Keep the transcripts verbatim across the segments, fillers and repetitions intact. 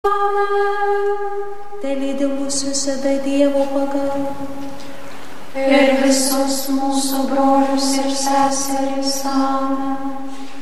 Te lydi mūsų visada Dievo pagalba. Ir visus mūsų brolius ir seseris. Amen.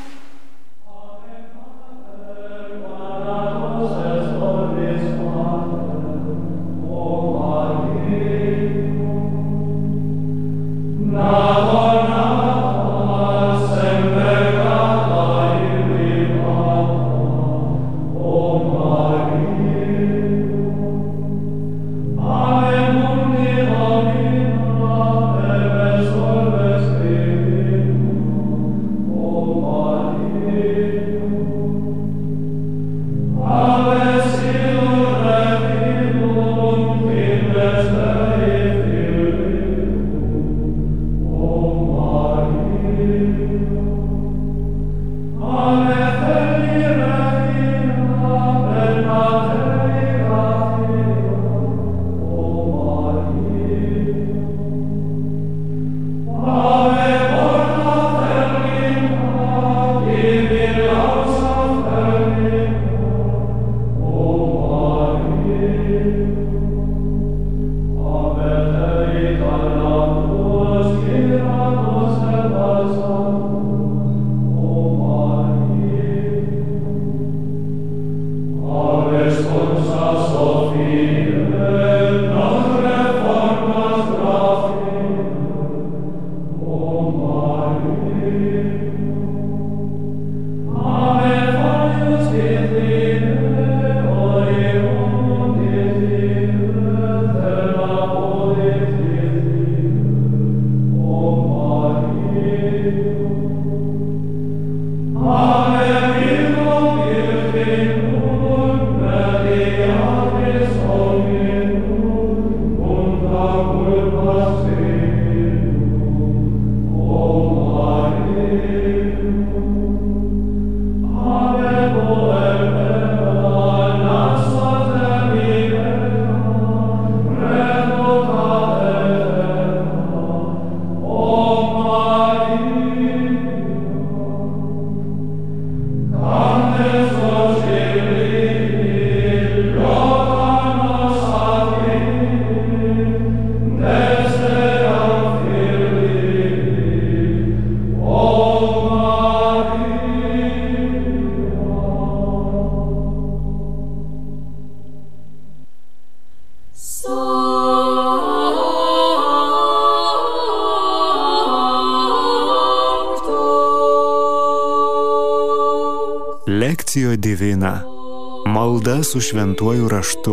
Lekcija divina. Malda su šventuoju raštu.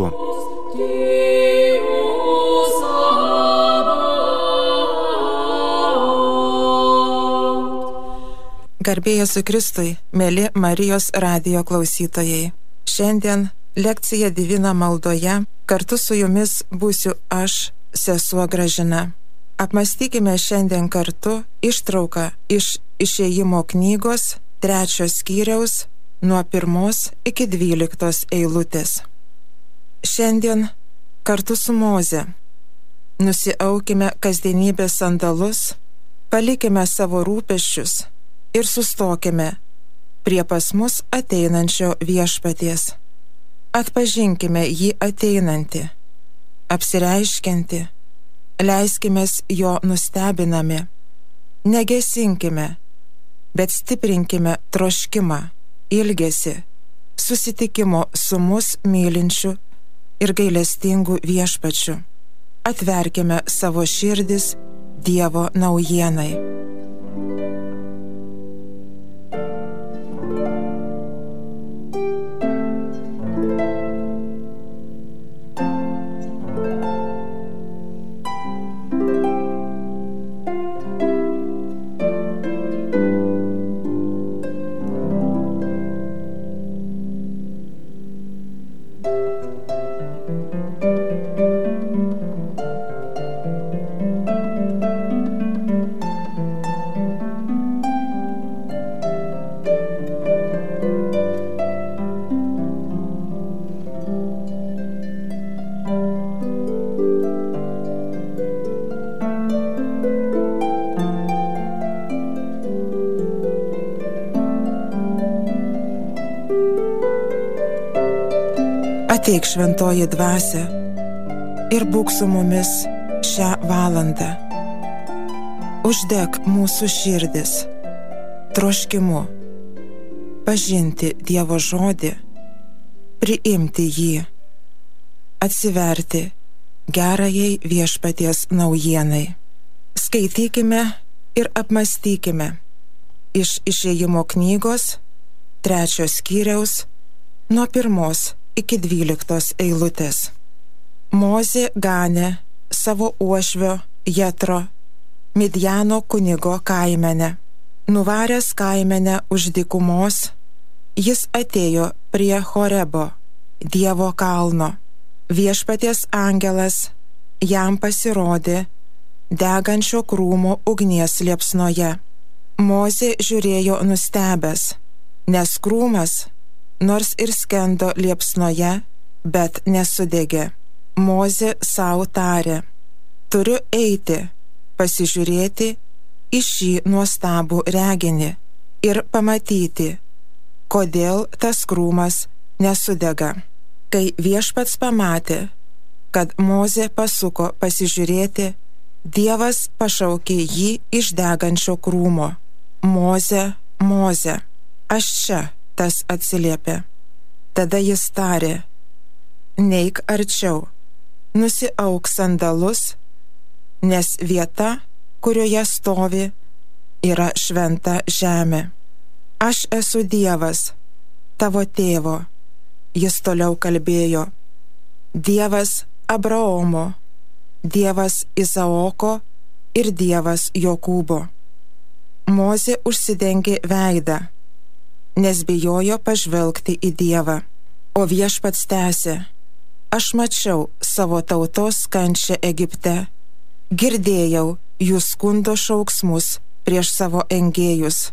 Garbė Jėzui Kristui, mieli Marijos radijo klausytojai. Šiandien lekcija divina maldoje kartu su jumis būsiu aš, sesuo Gražina. Apmąstykime šiandien kartu ištrauką iš Išėjimo knygos trečios skyriaus nuo pirmos iki dvyliktos eilutės. Šiandien kartu su Moze nusiaukime kasdienybės sandalus, palikime savo rūpesčius ir sustokime prie pas mus ateinančio viešpaties. Atpažinkime jį ateinantį, apsireiškiantį, leiskimės jo nustebinami, negesinkime, bet stiprinkime troškimą, ilgesį, susitikimo su mus mylinčiu ir gailestingu viešpačiu. Atverkime savo širdis Dievo naujienai. Ateik šventoji dvasia ir būk su mumis šią valandą. Uždek mūsų širdis troškimu pažinti Dievo žodį, priimti jį, atsiverti gerajai viešpaties naujienai. Skaitykime ir apmąstykime iš Išėjimo knygos trečios skyriaus nuo pirmos iki dvyliktos eilutės. Mozė ganė savo uošvio Jetro, Midjano kunigo kaimenę. Nuvaręs kaimenę už dykumos, jis atėjo prie Horebo, Dievo kalno. Viešpaties angelas jam pasirodė degančio krūmo ugnies liepsnoje. Mozė žiūrėjo nustebęs, nes krūmas, nors ir skendo liepsnoje, bet nesudegė. Mozė sau tarė: turiu eiti, pasižiūrėti į šį nuostabų reginį ir pamatyti, kodėl tas krūmas nesudega. Kai viešpats pamatė, kad Mozė pasuko pasižiūrėti, Dievas pašaukė jį iš degančio krūmo: Mozė, Mozė. Aš čia, tas atsiliepė. Tada jis tarė: neik arčiau, nusiauk sandalus, nes vieta, kurioje stovi, yra šventa žemė. Aš esu Dievas, tavo tėvo. Jis toliau kalbėjo: Dievas Abraomo, Dievas Izaoko ir Dievas Jokūbo. Mozė užsidengė veidą, nes bijojo pažvelgti į Dievą. O viešpats tęsė: aš mačiau savo tautos kančią Egipte, girdėjau jų skundo šauksmus prieš savo engėjus.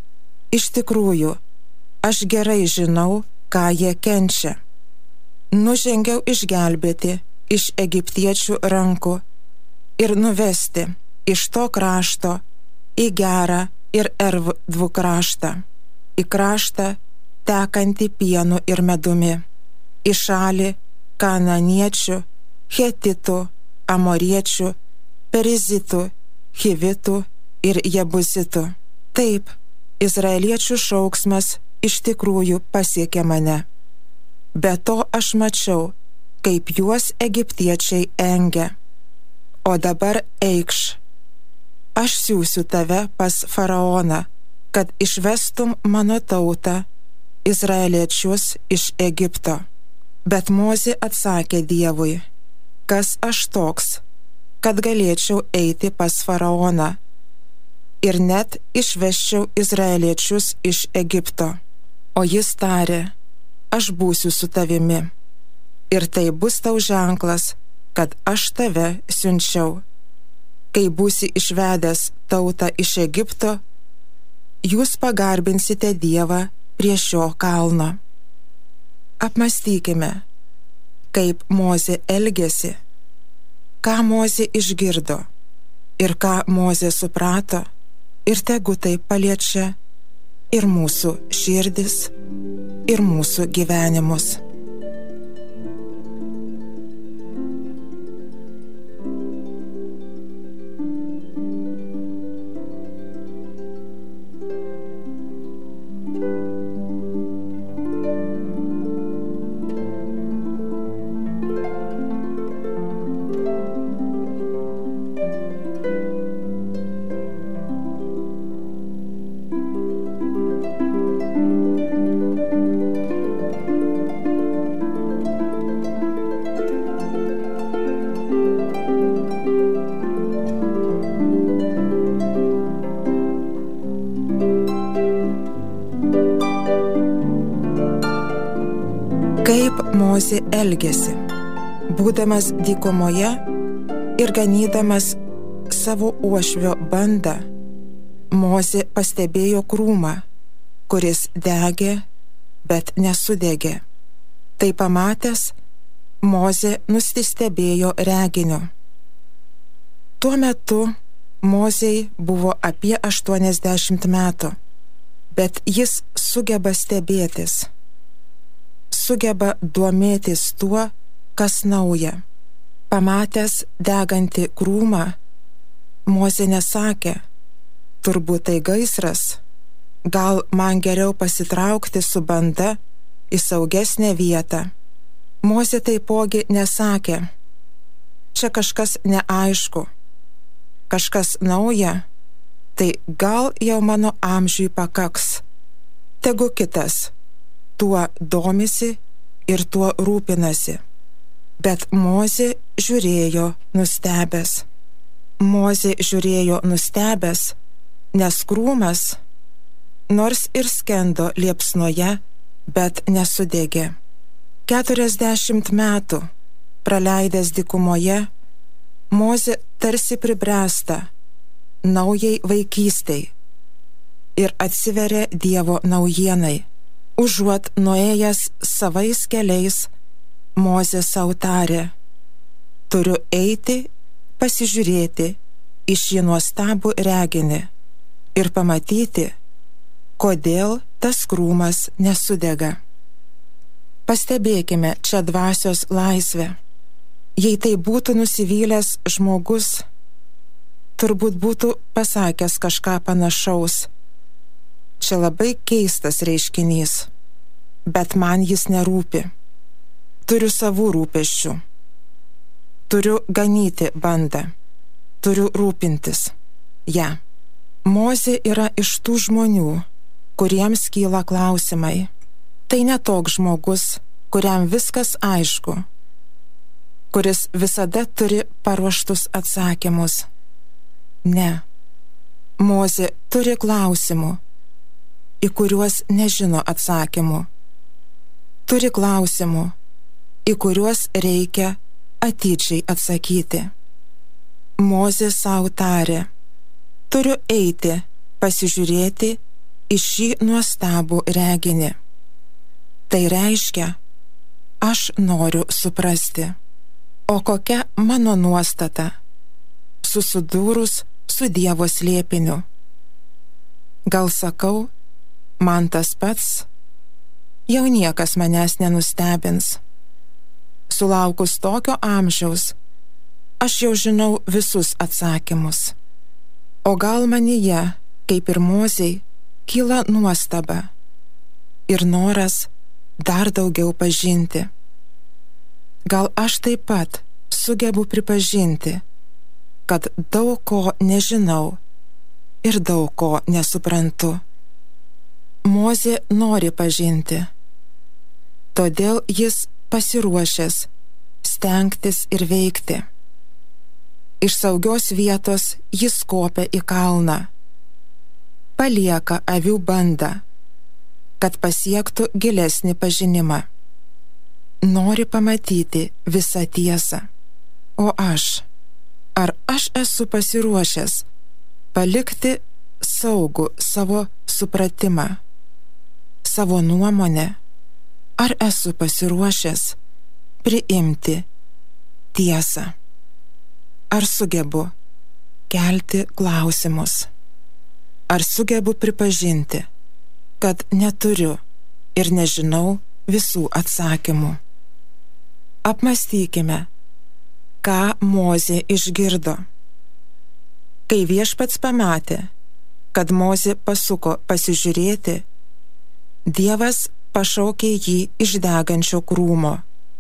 Iš tikrųjų, aš gerai žinau, ką jie kenčia. Nužengiau išgelbėti iš egiptiečių rankų ir nuvesti iš to krašto į gerą ir erdvų kraštą, į kraštą tekantį pienu ir medumi, į šalį kananiečių, hetitų, amoriečių, perizitų, hivitų ir jebuzitų. Taip, izraeliečių šauksmas iš tikrųjų pasiekė mane. Be to aš mačiau, kaip juos egiptiečiai engia. O dabar eikš. Aš siųsiu tave pas faraoną, kad išvestum mano tautą, izraeliečius iš Egipto. Bet Mozė atsakė Dievui: kas aš toks, kad galėčiau eiti pas faraoną ir net išvesčiau izraeliečius iš Egipto. O jis tarė: aš būsiu su tavimi. Ir tai bus tau ženklas, kad aš tave siunčiau. Kai būsi išvedęs tautą iš Egipto, jūs pagarbinsite Dievą prie šio kalno. Apmąstykime, kaip Mozė elgėsi, ką Mozė išgirdo ir ką Mozė suprato, ir tegu tai paliečia ir mūsų širdis, ir mūsų gyvenimus. Kaip Mozė elgėsi, būdamas dykumoje ir ganydamas savo uošvio bandą. Mozė pastebėjo krūmą, kuris degė, bet nesudegė. Tai pamatęs, Mozė nusistebėjo reginiu. Tuo metu Mozei buvo apie aštuoniasdešimt metų, bet jis sugeba stebėtis. sugeba domėtis tuo, kas nauja. Pamatęs degantį krūmą, Mozė nesakė, turbūt tai gaisras, gal man geriau pasitraukti su banda į saugesnę vietą. Mozė taipogi nesakė, čia kažkas neaišku, kažkas nauja, tai gal jau mano amžiui pakaks. Tegu kitas tuo domisi ir tuo rūpinasi. Bet Mozė žiūrėjo nustebęs. Mozė žiūrėjo nustebęs, nes krūmas, nors ir skendo liepsnoje, bet nesudegė. Keturiasdešimt metų praleidęs dykumoje, Mozė tarsi pribręsta naujai vaikystei ir atsiveria Dievo naujienai. Užuot nuėjęs savais keliais, Mozė sau tarė, turiu eiti, pasižiūrėti į šį nuostabų reginį ir pamatyti, kodėl tas krūmas nesudega. Pastebėkime čia dvasios laisvę. Jei tai būtų nusivylęs žmogus, turbūt būtų pasakęs kažką panašaus. Čia labai keistas reiškinys, bet man jis nerūpi. Turiu savų rūpesčių. Turiu ganyti bandą. Turiu rūpintis. Ja. Mozė yra iš tų žmonių, kuriems kyla klausimai. Tai ne toks žmogus, kuriam viskas aišku, kuris visada turi paruoštus atsakymus. Ne. Mozė turi klausimų, į kuriuos nežino atsakymų. Turi klausimų, į kuriuos reikia atidžiai atsakyti. Mozė sau tarė, turiu eiti, pasižiūrėti į šį nuostabų reginį. Tai reiškia, aš noriu suprasti, o kokia mano nuostata, susidūrus su Dievo slėpiniu. Gal sakau, man tas pats, jau niekas manęs nenustebins. Sulaukus tokio amžiaus, aš jau žinau visus atsakymus. O gal manyje, kaip ir Mozei, kyla nuostaba ir noras dar daugiau pažinti. Gal aš taip pat sugebu pripažinti, kad daug ko nežinau ir daug ko nesuprantu. Mozė nori pažinti, todėl jis pasiruošęs stengtis ir veikti. Iš saugios vietos jis kopia į kalną, palieka avių bandą, kad pasiektų gilesnį pažinimą. Nori pamatyti visą tiesą. O aš, ar aš esu pasiruošęs palikti saugų savo supratimą, savo nuomonę? Ar esu pasiruošęs priimti tiesą? Ar sugebu kelti klausimus? Ar sugebu pripažinti, kad neturiu ir nežinau visų atsakymų? Apmąstykime, ką Mozė išgirdo. Kai Viešpats pamatė, kad Mozė pasuko pasižiūrėti, Dievas pašaukė jį iš degančio krūmo.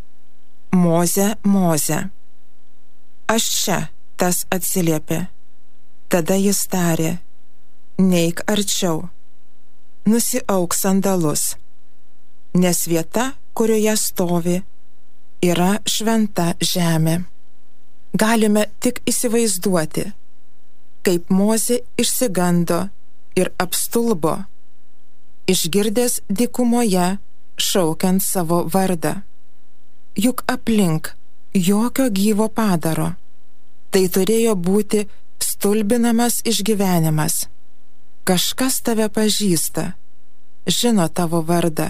Moze, Moze. Aš čia, tas atsiliepė. Tada jis tarė, neik arčiau, nusiauk sandalus, nes vieta, kurioje stovi, yra šventa žemė. Galime tik įsivaizduoti, kaip Mozė išsigando ir apstulbo, išgirdęs dykumoje šaukiant savo vardą. Juk aplink jokio gyvo padaro. Tai turėjo būti stulbinamas išgyvenimas. Kažkas tave pažįsta, žino tavo vardą.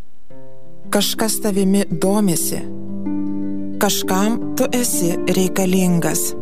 Kažkas tavimi domisi. Kažkam tu esi reikalingas.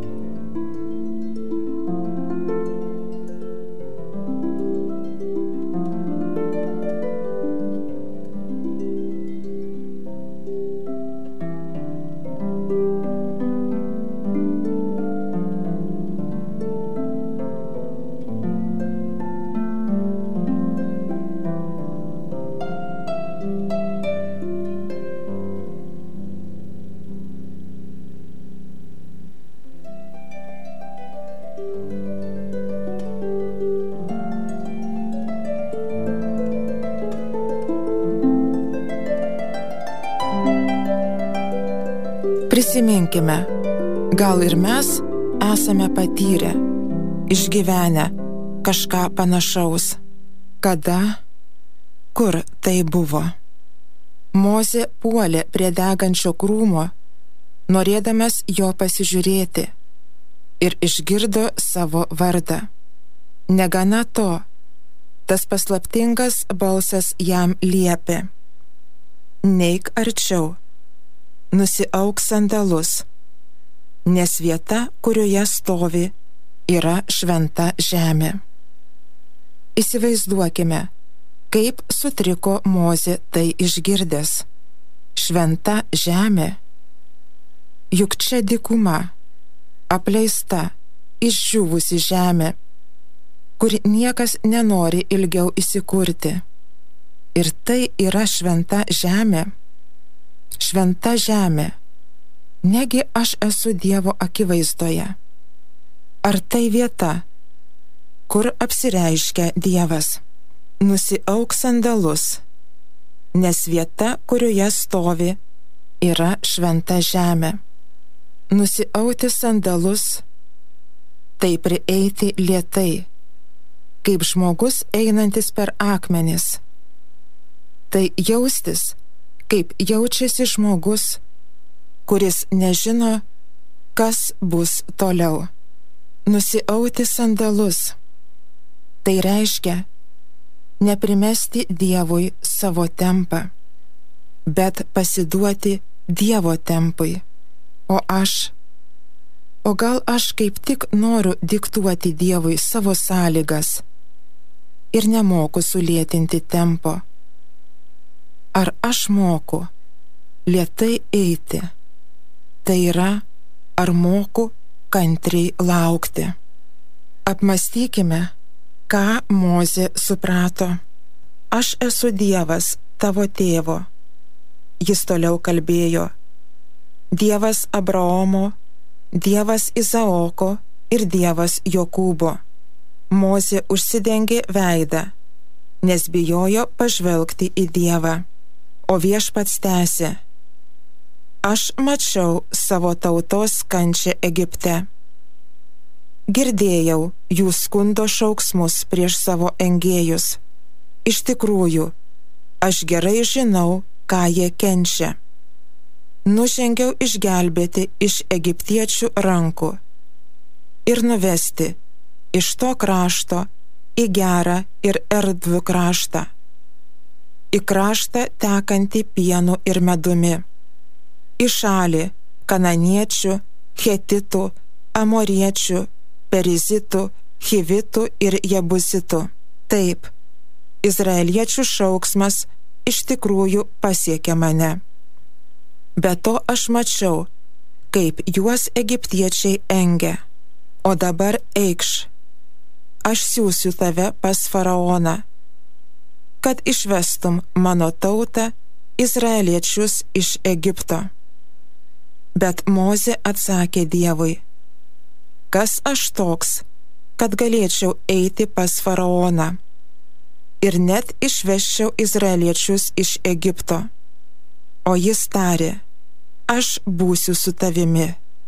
Prisiminkime, gal ir mes esame patyrę, išgyvenę kažką panašaus. Kada, kur tai buvo? Mozė puolė prie degančio krūmo, norėdamas jo pasižiūrėti, ir išgirdo savo vardą. Negana to, tas paslaptingas balsas jam liepė: neik arčiau, nusiauk sandalus, nes vieta, kurioje stovi, yra šventa žemė. Įsivaizduokime, kaip sutriko Mozė tai išgirdęs. Šventa žemė. Juk čia dykuma, apleista, išdžiūvusi žemė, kur niekas nenori ilgiau įsikurti. Ir tai yra šventa žemė. Šventa žemė. Negi aš esu Dievo akivaizdoje. Ar tai vieta, kur apsireiškia Dievas? Nusiauk sandalus, nes vieta, kurioje stovi, yra šventa žemė. Nusiauti sandalus, tai prieiti lėtai, kaip žmogus einantis per akmenis. Tai jaustis, kaip jaučiasi žmogus, kuris nežino, kas bus toliau. Nusiauti sandalus, tai reiškia neprimesti Dievui savo tempą, bet pasiduoti Dievo tempui. O aš, o gal aš kaip tik noriu diktuoti Dievui savo sąlygas ir nemoku sulėtinti tempo. Ar aš moku lėtai eiti? Tai yra, ar moku kantriai laukti? Apmąstykime, ką Mozė suprato. Aš esu Dievas tavo tėvo. Jis toliau kalbėjo: Dievas Abraomo, Dievas Izaoko ir Dievas Jokūbo. Mozė užsidengė veidą, nes bijojo pažvelgti į Dievą. O Viešpats tęsė: aš mačiau savo tautos kančią Egipte. Girdėjau jų skundo šauksmus prieš savo engėjus. Iš tikrųjų, aš gerai žinau, ką jie kenčia. Nužengiau išgelbėti iš egiptiečių rankų ir nuvesti iš to krašto į gerą ir erdvų kraštą, į kraštą tekantį pienu ir medumi, į šalį kananiečių, hetitų, amoriečių, perizitų, hivitų ir jebusitų. Taip, izraeliečių šauksmas iš tikrųjų pasiekė mane. Be to aš mačiau, kaip juos egiptiečiai engia. O dabar eikš, aš siųsiu tave pas faraoną, kad išvestum mano tautą, izraeliečius iš Egipto. Bet Mozė atsakė Dievui: kas aš toks, kad galėčiau eiti pas faraoną ir net išvesčiau izraeliečius iš Egipto? O jis tarė: aš būsiu su tavimi,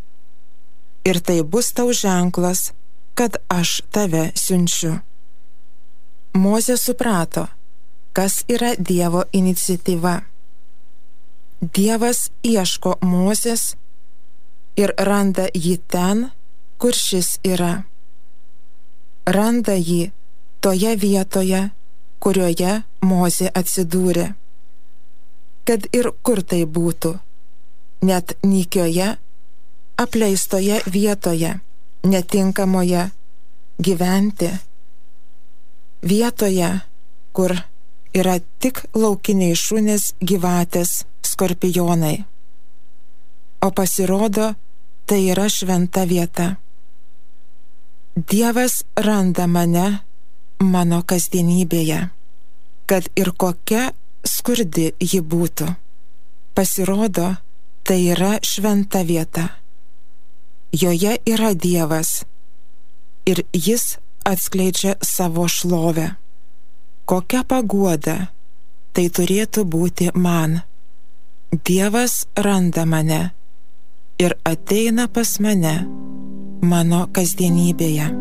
ir tai bus tau ženklas, kad aš tave siunčiu. Mozė suprato, kas yra Dievo iniciatyva. Dievas ieško Mozės ir randa jį ten, kur šis yra. Randa jį toje vietoje, kurioje Mozė atsidūrė. Kad ir kur tai būtų, net nykioje, apleistoje vietoje, netinkamoje gyventi, vietoje, kur yra tik laukiniai šunys, gyvatės, skorpionai. O pasirodo, tai yra šventa vieta. Dievas randa mane mano kasdienybėje, kad ir kokia skurdi ji būtų. Pasirodo, tai yra šventa vieta. Joje yra Dievas ir jis atskleidžia savo šlovę. Kokia paguoda tai turėtų būti man. Dievas randa mane ir ateina pas mane mano kasdienybėje.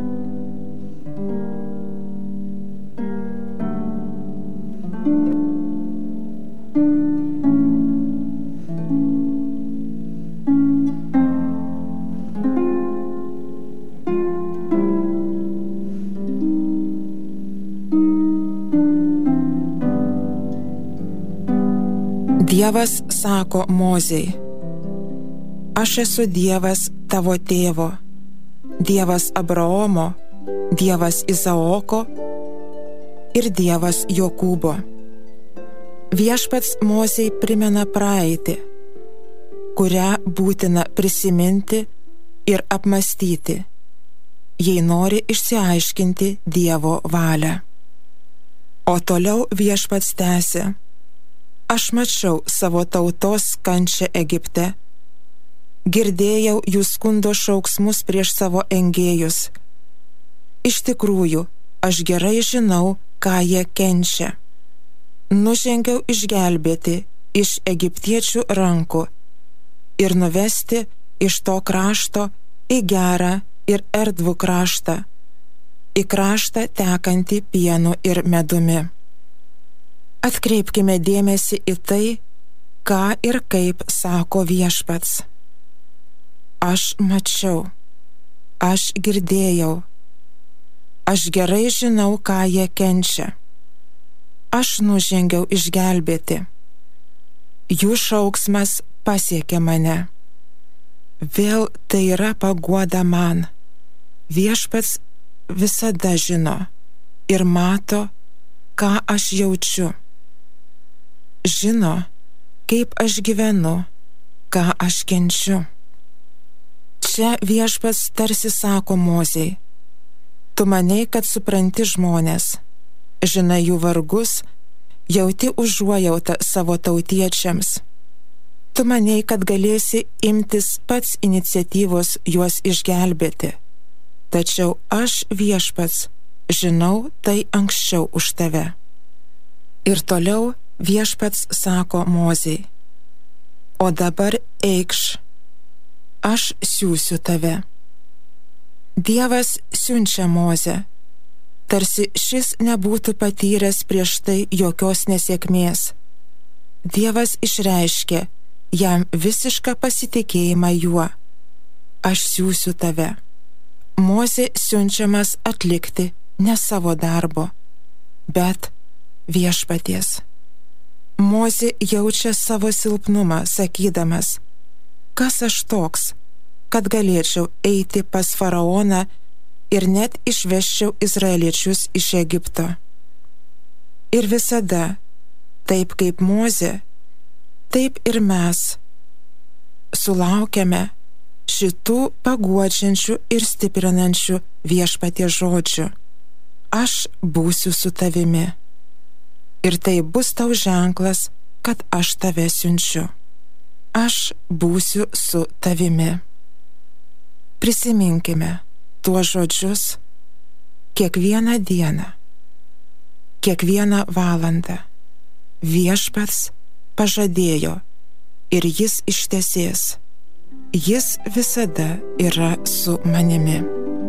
Dievas sako Mozei: aš esu Dievas tavo tėvo, Dievas Abraomo, Dievas Izaoko ir Dievas Jokūbo. Viešpats Mozei primena praeitį, kurią būtina prisiminti ir apmąstyti, jei nori išsiaiškinti Dievo valią. O toliau viešpats tęsia: aš mačiau savo tautos kančią Egipte, girdėjau jų skundo šauksmus prieš savo engėjus. Iš tikrųjų, aš gerai žinau, ką jie kenčia. Nužengiau išgelbėti iš egiptiečių rankų ir nuvesti iš to krašto į gerą ir erdvų kraštą, į kraštą tekantį pienu ir medumi. Atkreipkime dėmesį į tai, ką ir kaip sako viešpats. Aš mačiau, aš girdėjau, aš gerai žinau, ką jie kenčia. Aš nužengiau išgelbėti. Jų šauksmas pasiekė mane. Vėl tai yra paguoda man. Viešpats visada žino ir mato, ką aš jaučiu. Žino, kaip aš gyvenu, ką aš kenčiu. Čia viešpats tarsi sako Mozei: tu manei, kad supranti žmonės, žinai jų vargus, jauti užuojautą savo tautiečiams. Tu manei, kad galėsi imtis pats iniciatyvos juos išgelbėti. Tačiau aš, viešpats, žinau tai anksčiau už tave. Ir toliau viešpats sako Mozei: o dabar eikš, aš siųsiu tave. Dievas siunčia Mozę, tarsi šis nebūtų patyręs prieš tai jokios nesėkmės. Dievas išreiškė jam visišką pasitikėjimą juo. Aš siųsiu tave. Mozė siunčiamas atlikti ne savo darbo, bet viešpaties. Mozė jaučia savo silpnumą, sakydamas: kas aš toks, kad galėčiau eiti pas faraoną ir net išveščiau izraeliečius iš Egipto. Ir visada, taip kaip Mozė, taip ir mes sulaukiame šitų paguodžiančių ir stiprinančių viešpaties žodžių: aš būsiu su tavimi. Ir tai bus tau ženklas, kad aš tave siunčiu. Aš būsiu su tavimi. Prisiminkime tuos žodžius kiekvieną dieną, kiekvieną valandą. Viešpats pažadėjo ir jis ištesės. Jis visada yra su manimi.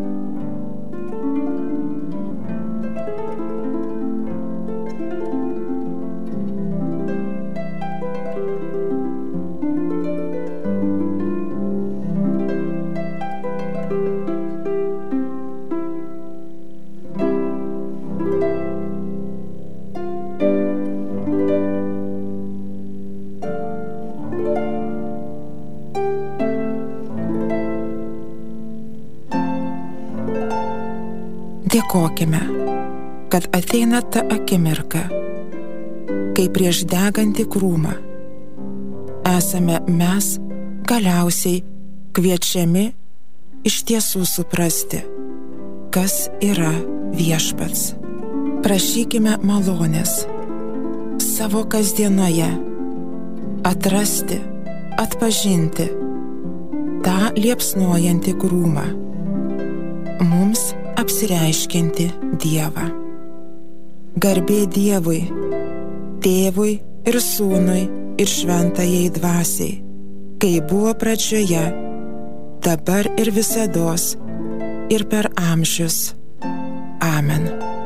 Dėkokime, kad ateina ta akimirka, kai prieš degantį krūmą esame mes galiausiai kviečiami iš tiesų suprasti, kas yra viešpats. Prašykime malonės savo kasdienoje atrasti, atpažinti tą liepsnojantį krūmą, mums apsireiškianti Dievą. Garbė Dievui, Tėvui ir Sūnui ir Šventajai Dvasiai, kaip buvo pradžioje, dabar ir visados, ir per amžius. Amen.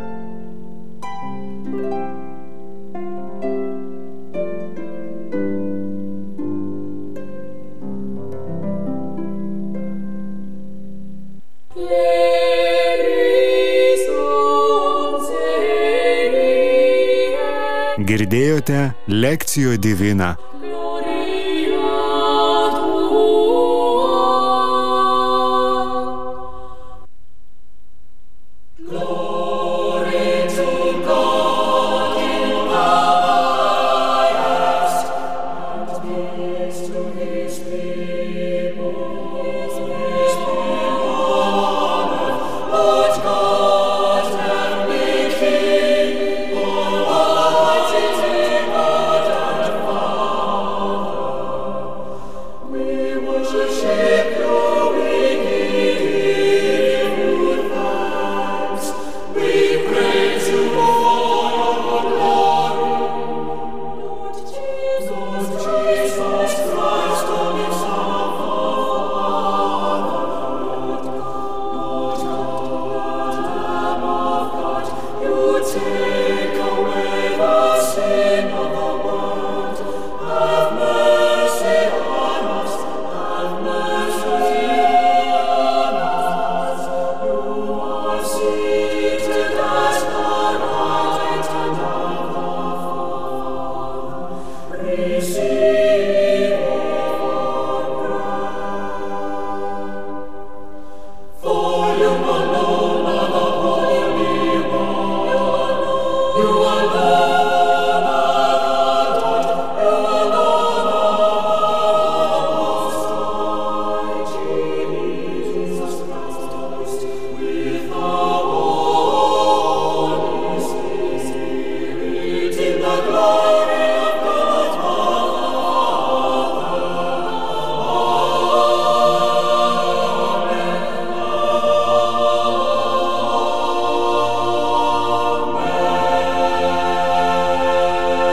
Girdėjote Lekcijo Divina.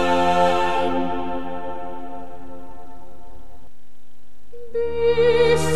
Bis